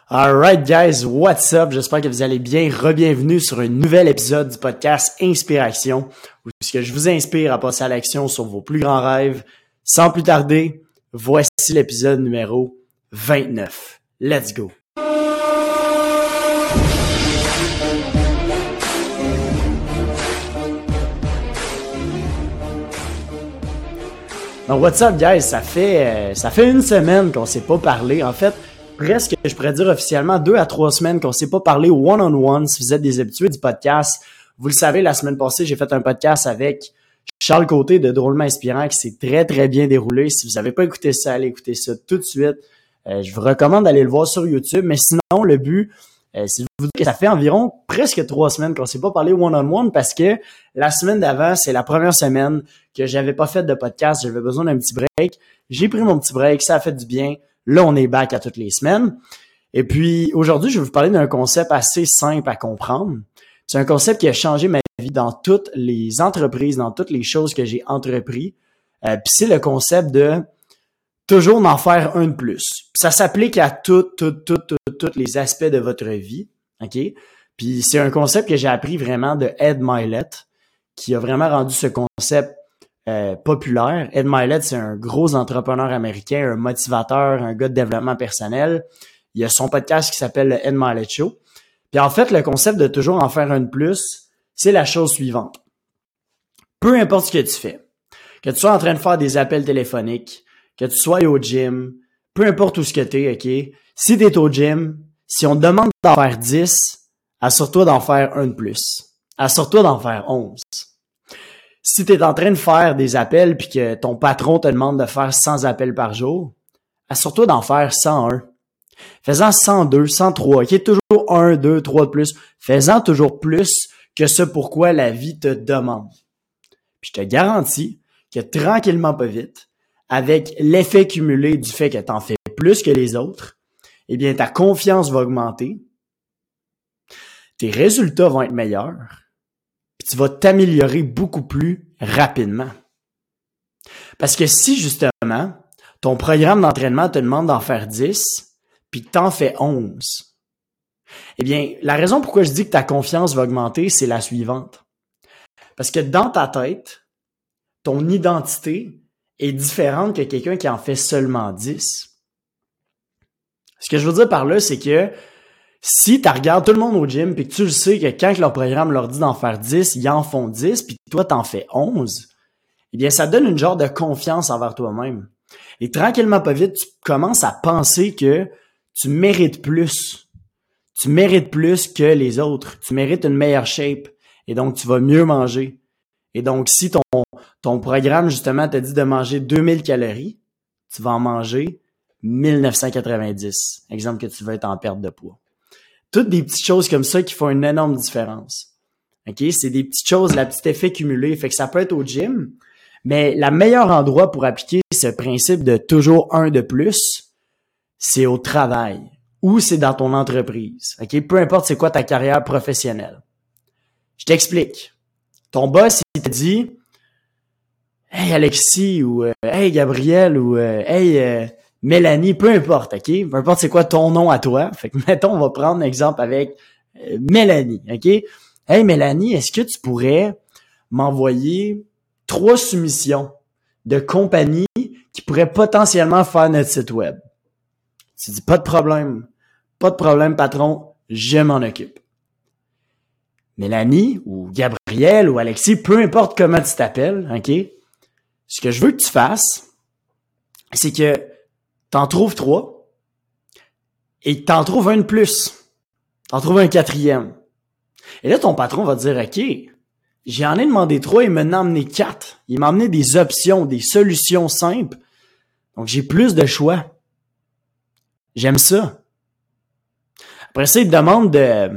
Alright guys, what's up? J'espère que vous allez bien. Re-bienvenue sur un nouvel épisode du podcast Inspiration, où ce que je vous inspire à passer à l'action sur vos plus grands rêves. Sans plus tarder, voici l'épisode numéro 29. Let's go! Donc what's up guys? Ça fait une semaine qu'on s'est pas parlé. En fait, presque, je pourrais dire officiellement 2 à 3 semaines qu'on s'est pas parlé one-on-one. Si vous êtes des habitués du podcast, vous le savez, la semaine passée, j'ai fait un podcast avec Charles Côté de Drôlement Inspirant qui s'est très, très bien déroulé. Si vous n'avez pas écouté ça, allez écouter ça tout de suite. Je vous recommande d'aller le voir sur YouTube. Mais sinon, le but, c'est de vous dire que ça fait environ presque 3 semaines qu'on s'est pas parlé one-on-one parce que la semaine d'avant, c'est la première semaine que j'avais pas fait de podcast. J'avais besoin d'un petit break. J'ai pris mon petit break. Ça a fait du bien. Là, on est back à toutes les semaines. Et puis, aujourd'hui, je vais vous parler d'un concept assez simple à comprendre. C'est un concept qui a changé ma vie dans toutes les entreprises, dans toutes les choses que j'ai entrepris. Puis c'est le concept de toujours en faire un de plus. Puis ça s'applique à tous les aspects de votre vie. OK? Puis c'est un concept que j'ai appris vraiment de Ed Mylett, qui a vraiment rendu ce concept populaire. Ed Mylett, c'est un gros entrepreneur américain, un motivateur, un gars de développement personnel. Il a son podcast qui s'appelle le Ed Mylett Show. Puis en fait, le concept de toujours en faire un de plus, c'est la chose suivante. Peu importe ce que tu fais, que tu sois en train de faire des appels téléphoniques, que tu sois au gym, peu importe où ce que t'es, OK? Si t'es au gym, si on te demande d'en faire 10, assure-toi d'en faire un de plus. Assure-toi d'en faire 11. Si tu es en train de faire des appels puis que ton patron te demande de faire 100 appels par jour, assure-toi d'en faire 101. Fais-en 102, 103, qui est toujours 1, 2, 3 de plus. Fais-en toujours plus que ce pourquoi la vie te demande. Puis je te garantis que tranquillement pas vite, avec l'effet cumulé du fait que tu en fais plus que les autres, eh bien ta confiance va augmenter, tes résultats vont être meilleurs, puis tu vas t'améliorer beaucoup plus rapidement. Parce que si, justement, ton programme d'entraînement te demande d'en faire 10, puis que t'en fais 11, eh bien, la raison pourquoi je dis que ta confiance va augmenter, c'est la suivante. Parce que dans ta tête, ton identité est différente que quelqu'un qui en fait seulement 10. Ce que je veux dire par là, c'est que si tu regardes tout le monde au gym puis que tu le sais que quand leur programme leur dit d'en faire 10, ils en font 10 puis toi t'en fais 11, eh bien ça donne une genre de confiance envers toi-même. Et tranquillement pas vite, tu commences à penser que tu mérites plus. Tu mérites plus que les autres. Tu mérites une meilleure shape et donc tu vas mieux manger. Et donc si ton programme justement te dit de manger 2000 calories, tu vas en manger 1990. Exemple que tu veux être en perte de poids. Toutes des petites choses comme ça qui font une énorme différence. OK? C'est des petites choses, la petite effet cumulé. Fait que ça peut être au gym, mais le meilleur endroit pour appliquer ce principe de toujours un de plus, c'est au travail ou c'est dans ton entreprise. OK? Peu importe c'est quoi ta carrière professionnelle. Je t'explique. Ton boss, il te dit « Hey Alexis » ou « Hey Gabriel » ou « Hey Mélanie », peu importe, OK? Peu importe c'est quoi ton nom à toi. Fait que, mettons, on va prendre l'exemple avec Mélanie, OK? Hey Mélanie, est-ce que tu pourrais m'envoyer 3 soumissions de compagnies qui pourraient potentiellement faire notre site web? Tu dis, pas de problème, patron, je m'en occupe. Mélanie ou Gabriel ou Alexis, peu importe comment tu t'appelles, OK? Ce que je veux que tu fasses, c'est que t'en trouves 3 et t'en trouves un de plus. T'en trouves un 4e. Et là, ton patron va te dire, OK, j'en ai demandé 3, il m'a emmené 4. Il m'a amené des options, des solutions simples. Donc, j'ai plus de choix. J'aime ça. Après ça, il te demande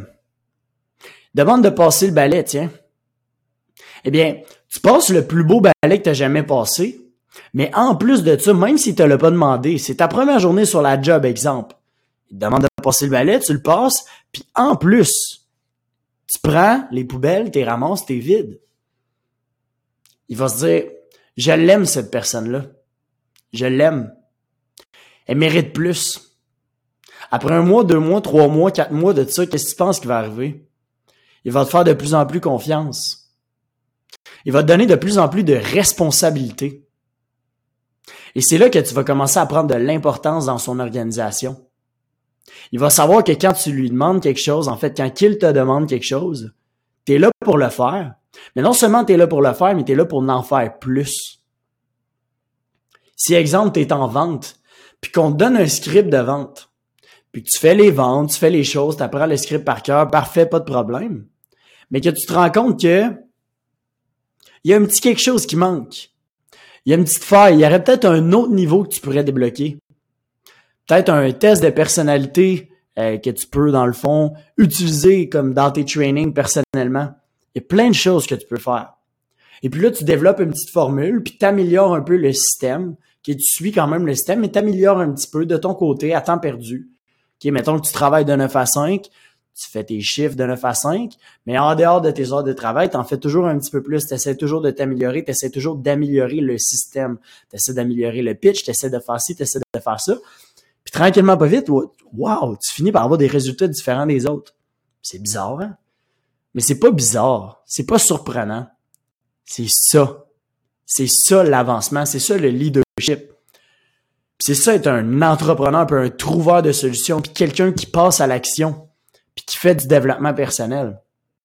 de passer le balai, tiens. Eh bien, tu passes le plus beau balai que tu as jamais passé, mais en plus de ça, même s'il te l'a pas demandé, c'est ta première journée sur la job, exemple. Il te demande de passer le balai, tu le passes, puis en plus, tu prends les poubelles, tu les ramasses, tu les vides. Il va se dire, je l'aime cette personne-là. Je l'aime. Elle mérite plus. Après 1 mois, 2 mois, 3 mois, 4 mois de ça, qu'est-ce que tu penses qui va arriver? Il va te faire de plus en plus confiance. Il va te donner de plus en plus de responsabilités. Et c'est là que tu vas commencer à prendre de l'importance dans son organisation. Il va savoir que quand tu lui demandes quelque chose, en fait, quand il te demande quelque chose, tu es là pour le faire. Mais non seulement tu es là pour le faire, mais tu es là pour en faire plus. Si, exemple, tu es en vente, puis qu'on te donne un script de vente, puis que tu fais les ventes, tu fais les choses, tu apprends le script par cœur, parfait, pas de problème. Mais que tu te rends compte que il y a un petit quelque chose qui manque. Il y a une petite faille. Il y aurait peut-être un autre niveau que tu pourrais débloquer. Peut-être un test de personnalité que tu peux, dans le fond, utiliser comme dans tes trainings personnellement. Il y a plein de choses que tu peux faire. Et puis là, tu développes une petite formule, puis tu améliores un peu le système, tu suis quand même le système, mais tu améliores un petit peu de ton côté à temps perdu. Mettons que tu travailles de 9 à 5, tu fais tes chiffres de 9 à 5, mais en dehors de tes heures de travail, tu en fais toujours un petit peu plus, tu essaies toujours de t'améliorer, tu essaies toujours d'améliorer le système, tu essaies d'améliorer le pitch, tu essaies de faire ci, tu essaies de faire ça. Puis tranquillement, pas vite, wow, tu finis par avoir des résultats différents des autres. C'est bizarre, hein? Mais c'est pas bizarre, c'est pas surprenant. C'est ça. C'est ça l'avancement, c'est ça le leadership. Puis c'est ça être un entrepreneur, puis un trouveur de solutions, puis quelqu'un qui passe à l'action, puis qui fait du développement personnel.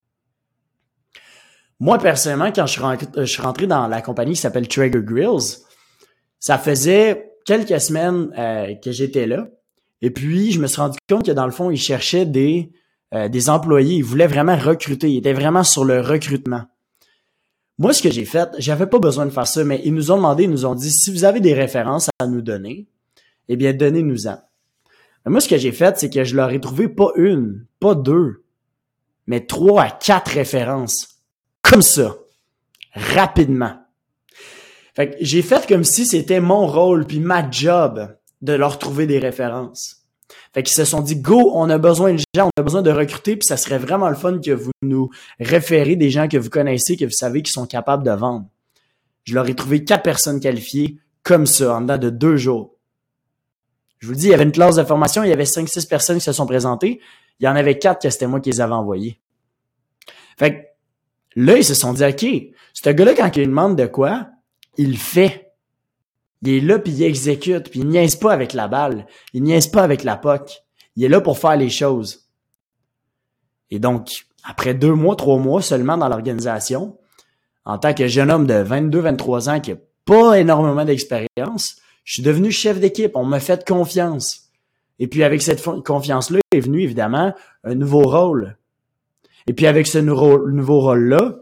Moi, personnellement, quand je suis rentré dans la compagnie qui s'appelle Traeger Grills, ça faisait quelques semaines que j'étais là. Et puis, je me suis rendu compte que dans le fond, ils cherchaient des employés. Ils voulaient vraiment recruter. Ils étaient vraiment sur le recrutement. Moi, ce que j'ai fait, j'avais pas besoin de faire ça, mais ils nous ont demandé, ils nous ont dit, si vous avez des références à nous donner, eh bien, donnez-nous-en. Mais moi, ce que j'ai fait, c'est que je leur ai trouvé pas une, pas deux, mais 3 à 4 références. Comme ça. Rapidement. Fait que j'ai fait comme si c'était mon rôle puis ma job de leur trouver des références. Fait qu'ils se sont dit, go, on a besoin de gens, on a besoin de recruter, puis ça serait vraiment le fun que vous nous référez des gens que vous connaissez, que vous savez qui sont capables de vendre. Je leur ai trouvé 4 personnes qualifiées comme ça, en dedans de 2 jours. Je vous le dis, il y avait une classe de formation, il y avait 5-6 personnes qui se sont présentées, il y en avait 4 que c'était moi qui les avais envoyés. Fait que là, ils se sont dit, OK, ce gars-là, quand il demande de quoi, il le fait. Il est là, puis il exécute, puis il niaise pas avec la balle. Il niaise pas avec la POC. Il est là pour faire les choses. Et donc, après 2 mois, 3 mois seulement dans l'organisation, en tant que jeune homme de 22-23 ans qui n'a pas énormément d'expérience, je suis devenu chef d'équipe. On m'a fait confiance. Et puis, avec cette confiance-là est venu, évidemment, un nouveau rôle. Et puis, avec ce nouveau rôle-là,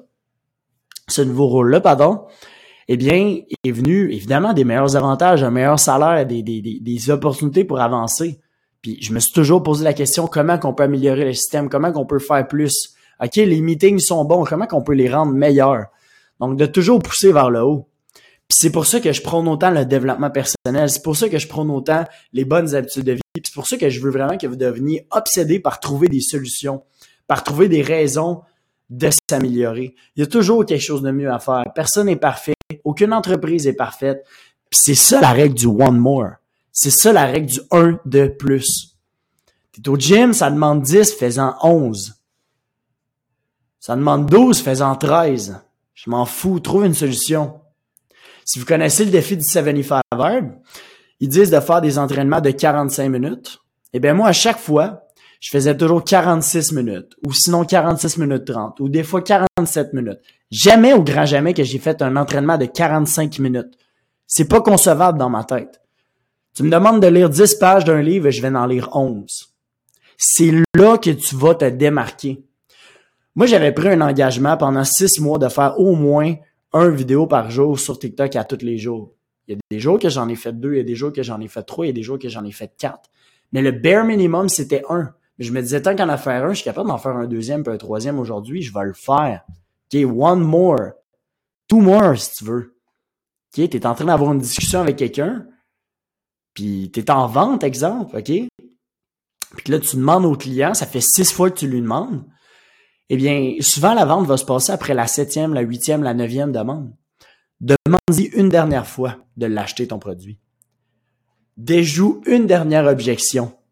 eh bien, est venu, évidemment, des meilleurs avantages, un meilleur salaire, des opportunités pour avancer. Puis, je me suis toujours posé la question, comment qu'on peut améliorer le système, comment qu'on peut faire plus. OK, les meetings sont bons, comment qu'on peut les rendre meilleurs. Donc, de toujours pousser vers le haut. Puis, c'est pour ça que je prône autant le développement personnel. C'est pour ça que je prône autant les bonnes habitudes de vie. Puis, c'est pour ça que je veux vraiment que vous deveniez obsédés par trouver des solutions, par trouver des raisons de s'améliorer. Il y a toujours quelque chose de mieux à faire. Personne n'est parfait. Aucune entreprise est parfaite. Puis c'est ça la règle du one more. C'est ça la règle du 1 de plus. T'es au gym, ça demande 10, fais-en 11. Ça demande 12, fais-en 13. Je m'en fous, trouve une solution. Si vous connaissez le défi du 75 Hard, ils disent de faire des entraînements de 45 minutes. Eh bien moi, à chaque fois, je faisais toujours 46 minutes, ou sinon 46 minutes 30, ou des fois 47 minutes. Jamais au grand jamais que j'ai fait un entraînement de 45 minutes. C'est pas concevable dans ma tête. Tu me demandes de lire 10 pages d'un livre et je vais en lire 11. C'est là que tu vas te démarquer. Moi, j'avais pris un engagement pendant 6 mois de faire au moins 1 vidéo par jour sur TikTok à tous les jours. Il y a des jours que j'en ai fait 2, il y a des jours que j'en ai fait 3, il y a des jours que j'en ai fait 4. Mais le bare minimum, c'était 1. Mais je me disais, tant qu'en a faire un, je suis capable d'en faire un deuxième puis un troisième aujourd'hui, je vais le faire. OK, one more. 2 more, si tu veux. OK, t'es en train d'avoir une discussion avec quelqu'un, puis t'es en vente, exemple, OK? Puis là, tu demandes au client, ça fait 6 fois que tu lui demandes. Eh bien, souvent, la vente va se passer après la 7e, la 8e, la 9e demande. Demande-y une dernière fois de l'acheter ton produit. Déjoue une dernière objection.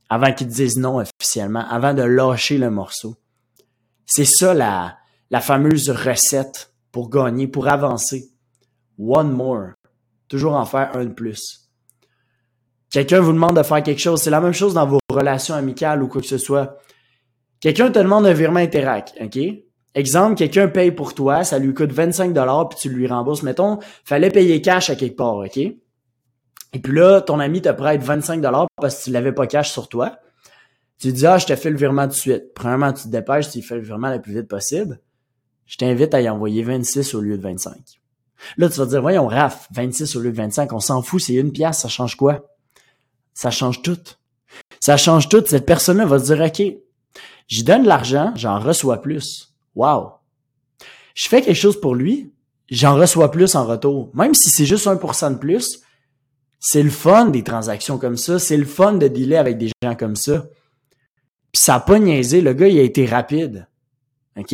avant qu'ils te disent non officiellement, avant de lâcher le morceau. C'est ça la fameuse recette pour gagner, pour avancer. One more. Toujours en faire un de plus. Quelqu'un vous demande de faire quelque chose. C'est la même chose dans vos relations amicales ou quoi que ce soit. Quelqu'un te demande un virement Interac, OK? Exemple, quelqu'un paye pour toi, ça lui coûte 25$ puis tu lui rembourses. Mettons, fallait payer cash à quelque part, OK? Et puis là, ton ami te prête 25$ parce que tu l'avais pas cash sur toi. Tu dis, je te fais le virement tout de suite. Premièrement, tu te dépêches, tu lui fais le virement le plus vite possible. Je t'invite à y envoyer 26 au lieu de 25. Là, tu vas te dire, voyons, Raph, 26 au lieu de 25, on s'en fout, c'est 1$, ça change quoi? Ça change tout. Ça change tout. Cette personne-là va se dire, OK, j'y donne de l'argent, j'en reçois plus. Wow! Je fais quelque chose pour lui, j'en reçois plus en retour. Même si c'est juste 1% de plus, c'est le fun des transactions comme ça, c'est le fun de dealer avec des gens comme ça. Puis ça n'a pas niaisé, le gars, il a été rapide. OK?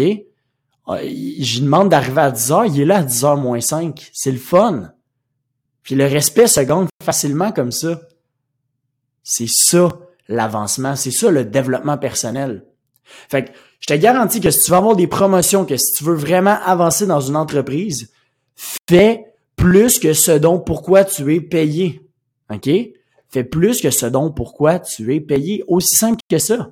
Je lui demande d'arriver à 10h, il est là à 10h moins 5. C'est le fun. Puis le respect se gagne facilement comme ça. C'est ça, l'avancement. C'est ça, le développement personnel. Fait que je te garantis que si tu veux avoir des promotions, que si tu veux vraiment avancer dans une entreprise, fais plus que ce dont pourquoi tu es payé. OK? Fais plus que ce dont pourquoi tu es payé. Aussi simple que ça.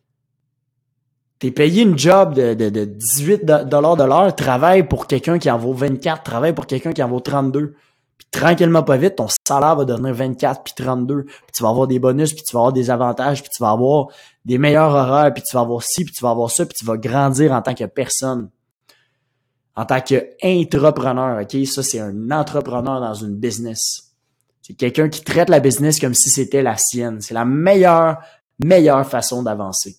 T'es payé une job de 18$ de l'heure, travaille pour quelqu'un qui en vaut 24, travaille pour quelqu'un qui en vaut 32. Puis tranquillement pas vite, ton salaire va devenir 24 puis 32. Puis tu vas avoir des bonus, puis tu vas avoir des avantages, puis tu vas avoir des meilleurs horaires, puis tu vas avoir ci, puis tu vas avoir ça, puis tu vas grandir en tant que personne. En tant qu'intrapreneur, OK? Ça, c'est un entrepreneur dans une business. C'est quelqu'un qui traite la business comme si c'était la sienne. C'est la meilleure façon d'avancer.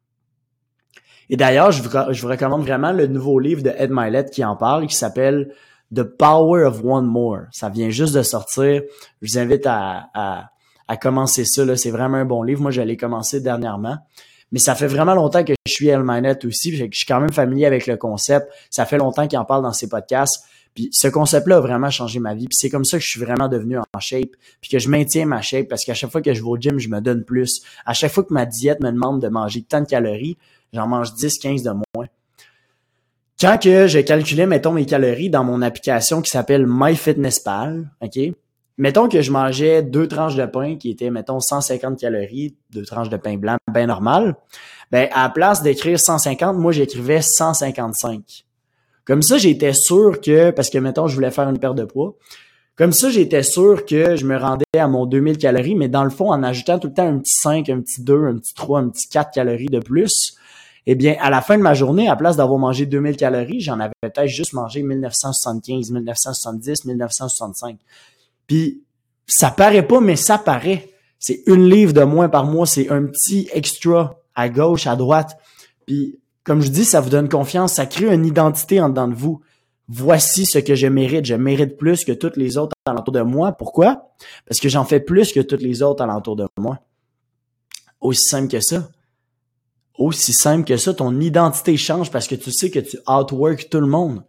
Et d'ailleurs, je vous recommande vraiment le nouveau livre de Ed Mylett qui en parle, qui s'appelle The Power of One More. Ça vient juste de sortir. Je vous invite à commencer ça, là. C'est vraiment un bon livre. Moi, je l'ai commencé dernièrement. Mais ça fait vraiment longtemps que je suis Ed Mylett aussi. Fait que je suis quand même familier avec le concept. Ça fait longtemps qu'il en parle dans ses podcasts. Puis ce concept-là a vraiment changé ma vie. Puis c'est comme ça que je suis vraiment devenu en shape. Puis que je maintiens ma shape parce qu'à chaque fois que je vais au gym, je me donne plus. À chaque fois que ma diète me demande de manger tant de calories, j'en mange 10, 15 de moins. Quand que je calculais, mettons, mes calories dans mon application qui s'appelle MyFitnessPal, OK? Mettons que je mangeais 2 tranches de pain qui étaient, mettons, 150 calories, 2 tranches de pain blanc, bien normal. Ben, à la place d'écrire 150, moi, j'écrivais 155. Comme ça, j'étais sûr que, parce que, mettons, je voulais faire une perte de poids, comme ça, j'étais sûr que je me rendais à mon 2000 calories, mais dans le fond, en ajoutant tout le temps un petit 5, un petit 2, un petit 3, un petit 4 calories de plus, eh bien, à la fin de ma journée, à place d'avoir mangé 2000 calories, j'en avais peut-être juste mangé 1975, 1970, 1965. Puis, ça paraît pas, mais ça paraît. C'est 1 livre de moins par mois, c'est un petit extra à gauche, à droite. Puis, comme je dis, ça vous donne confiance, ça crée une identité en dedans de vous. Voici ce que je mérite plus que toutes les autres alentour de moi. Pourquoi? Parce que j'en fais plus que toutes les autres alentour de moi. Aussi simple que ça. Aussi simple que ça, ton identité change parce que tu sais que tu outwork tout le monde.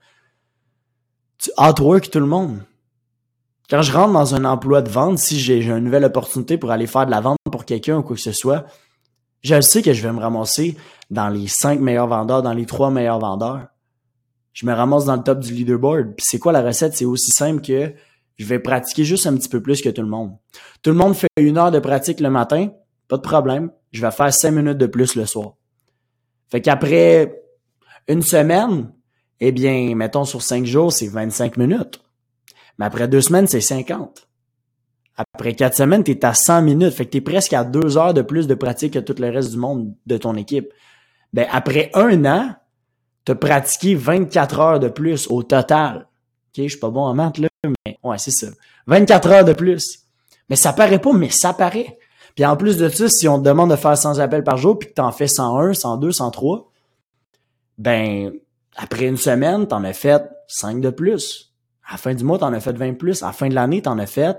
Tu outwork tout le monde. Quand je rentre dans un emploi de vente, si j'ai une nouvelle opportunité pour aller faire de la vente pour quelqu'un ou quoi que ce soit, je sais que je vais me ramasser dans les 5 meilleurs vendeurs, dans les 3 meilleurs vendeurs. Je me ramasse dans le top du leaderboard. Puis c'est quoi la recette? C'est aussi simple que je vais pratiquer juste un petit peu plus que tout le monde. Tout le monde fait 1 heure de pratique le matin, pas de problème. Je vais faire 5 minutes de plus le soir. Fait qu'après 1 semaine, eh bien, mettons sur 5 jours, c'est 25 minutes. Mais après 2 semaines, c'est 50. Après 4 semaines, t'es à 100 minutes. Fait que t'es presque à 2 heures de plus de pratique que tout le reste du monde de ton équipe. Ben, après 1 an, t'as pratiqué 24 heures de plus au total. OK, je suis pas bon en maths, là, mais ouais, c'est ça. 24 heures de plus. Mais ça paraît pas, mais ça paraît. Puis en plus de ça, si on te demande de faire 100 appels par jour puis que t'en fais 101, 102, 103, ben, après 1 semaine, t'en as fait 5 de plus. À la fin du mois, t'en as fait 20 de plus. À la fin de l'année, t'en as fait...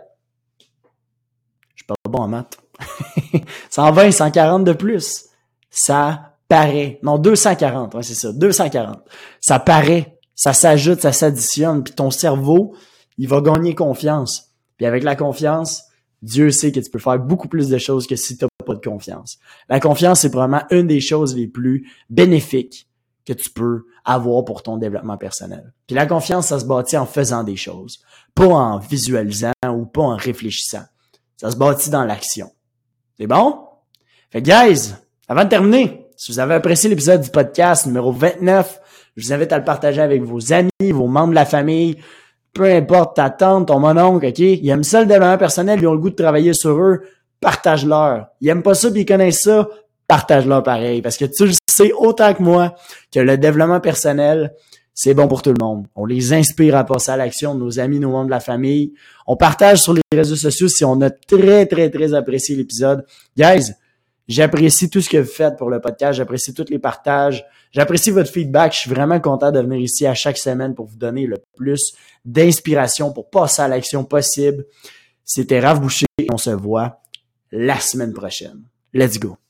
Je suis pas bon en maths. 120, 140 de plus. Ça paraît. Non, 240. Ouais, c'est ça. 240. Ça paraît. Ça s'ajoute, ça s'additionne. Puis ton cerveau, il va gagner confiance. Puis avec la confiance, Dieu sait que tu peux faire beaucoup plus de choses que si tu n'as pas de confiance. La confiance, c'est probablement une des choses les plus bénéfiques que tu peux avoir pour ton développement personnel. Puis la confiance, ça se bâtit en faisant des choses, pas en visualisant ou pas en réfléchissant. Ça se bâtit dans l'action. C'est bon? Fait que guys, avant de terminer, si vous avez apprécié l'épisode du podcast numéro 29, je vous invite à le partager avec vos amis, vos membres de la famille, peu importe ta tante, ton mononcle, ok? Ils aiment ça le développement personnel, ils ont le goût de travailler sur eux, partage-leur. Ils aiment pas ça puis ils connaissent ça, partage-leur pareil. Parce que tu le sais autant que moi que le développement personnel, c'est bon pour tout le monde. On les inspire à passer à l'action, nos amis, nos membres de la famille. On partage sur les réseaux sociaux si on a très, très, très apprécié l'épisode. Guys, j'apprécie tout ce que vous faites pour le podcast. J'apprécie tous les partages. J'apprécie votre feedback. Je suis vraiment content de venir ici à chaque semaine pour vous donner le plus d'inspiration pour passer à l'action possible. C'était Raph Boucher. On se voit la semaine prochaine. Let's go.